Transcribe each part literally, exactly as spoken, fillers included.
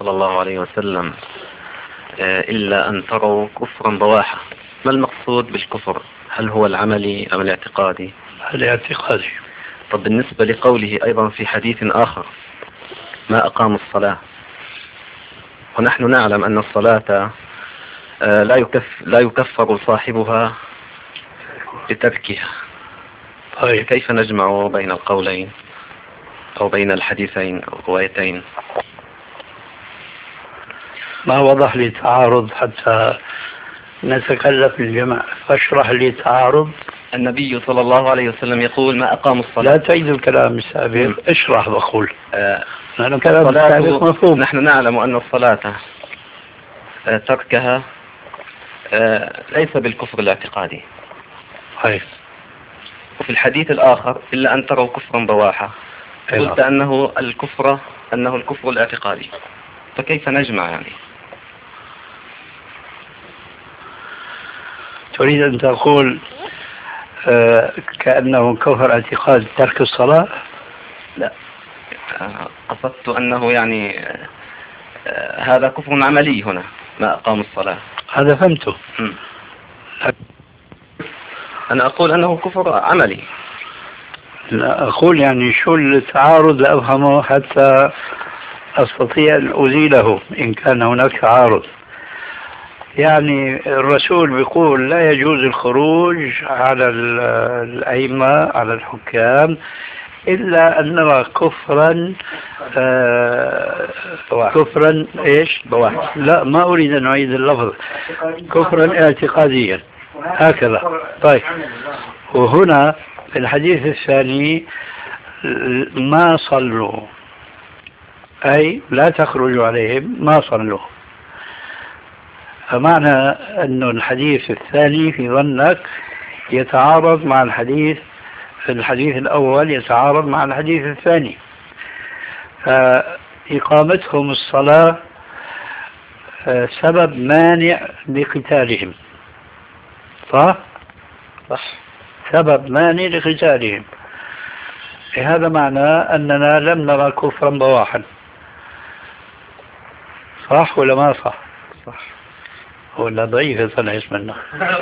صلى الله عليه وسلم إلا أن تروا كفرا بواحا. ما المقصود بالكفر؟ هل هو العملي أم الاعتقادي؟ الاعتقادي. طب بالنسبة لقوله أيضا في حديث آخر ما أقاموا الصلاة، ونحن نعلم أن الصلاة لا يكف لا يكفر صاحبها بتركها، طيب كيف نجمع بين القولين أو بين الحديثين أو الروايتين؟ ما وضح لي تعارض حتى نتكلف الجمع، فاشرح لي تعارض. النبي صلى الله عليه وسلم يقول ما أقاموا الصلاة. لا تعيد الكلام السابق، اشرح بقول. آه لأن الكلام السابق مفهوم. نحن نعلم أن الصلاة آه تركها آه ليس بالكفر الاعتقادي. طيب. وفي الحديث الآخر إلا أن تروا كفرا بواحا، قلت أنه الكفر أنه الكفر الاعتقادي، فكيف نجمع يعني؟ تريد أن تقول آه كأنه كفر اعتقاد ترك الصلاة؟ لا، آه قصدت أنه يعني آه هذا كفر عملي هنا ما أقام الصلاة. هذا فهمته. م. أنا أقول أنه كفر عملي. لا أقول يعني شو التعارض لأفهمه حتى أستطيع أن أزيله إن كان هناك تعارض. يعني الرسول بيقول لا يجوز الخروج على الأئمة على الحكام إلا أن نرى كفرا آه كفرا إيش بواح. لا ما أريد أن أعيد اللفظ. كفرا اعتقاديا هكذا. طيب، وهنا في الحديث الثاني ما صلوا، أي لا تخرجوا عليهم ما صلوا. فمعنى أن الحديث الثاني في ظنك يتعارض مع الحديث في الحديث الأول يتعارض مع الحديث الثاني، فإقامتهم الصلاة سبب مانع لقتالهم. صح؟ صح. سبب مانع لقتالهم. هذا معنى أننا لم نرى كفرا بواحا. صح ولا ما صح؟ صح. ولا ضعيفة طلعت منه؟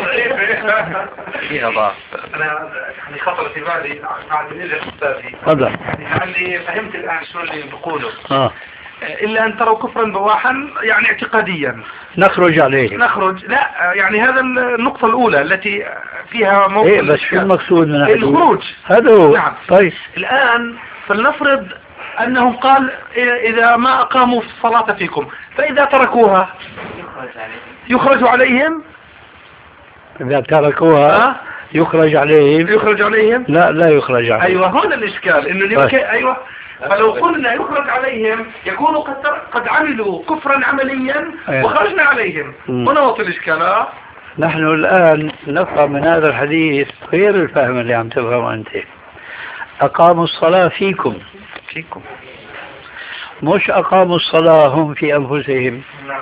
فيها ضعف. أنا يعني خطر في بالي بعد نزل أستاذي. تفضل. يعني فهمت الآن شو اللي بقوله. آه. إلا أن تروا كفرا بواحا يعني اعتقاديا نخرج عليه. نخرج لا يعني هذا النقطة الأولى التي فيها موقف. إيه بس شو المقصود من الحديث؟ الخروج. هذا هو. نعم. طيب الآن فلنفرض أنهم قال إذا ما أقاموا الصلاة فيكم فإذا تركوها يخرج عليهم. إذا تركوها أه؟ يخرج عليهم. يخرج عليهم. لا لا يخرج عليهم. أيوة هنا الإشكال إنه طيب. أيوة. فلو قلنا يخرج عليهم يكونوا قد قد عملوا كفرا عمليا. أيوة. وخرجنا عليهم. م. هنا وصل الإشكال. نحن الآن نفهم من هذا الحديث غير الفهم اللي عم تفهمه أنت. أقاموا الصلاة فيكم. فيكم مش أقاموا الصلاة هم في أنفسهم. نعم.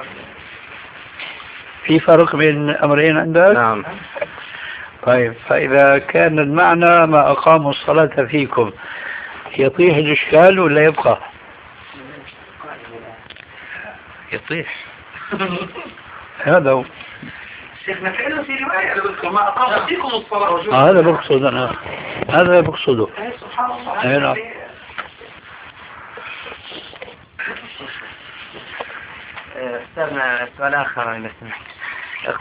في فرق بين أمرين عندك؟ نعم. طيب، فإذا كان المعنى ما أقاموا الصلاة فيكم يطيح الإشكال ولا يبقى؟ يطيح. هذا هو. شيخنا كأنه في رواية لكم ما أقام فيكم الصلاة. آه هذا بقصد أنا، هذا بقصده. سبحان الله. أستاذنا سؤال آخر إذا سمحت.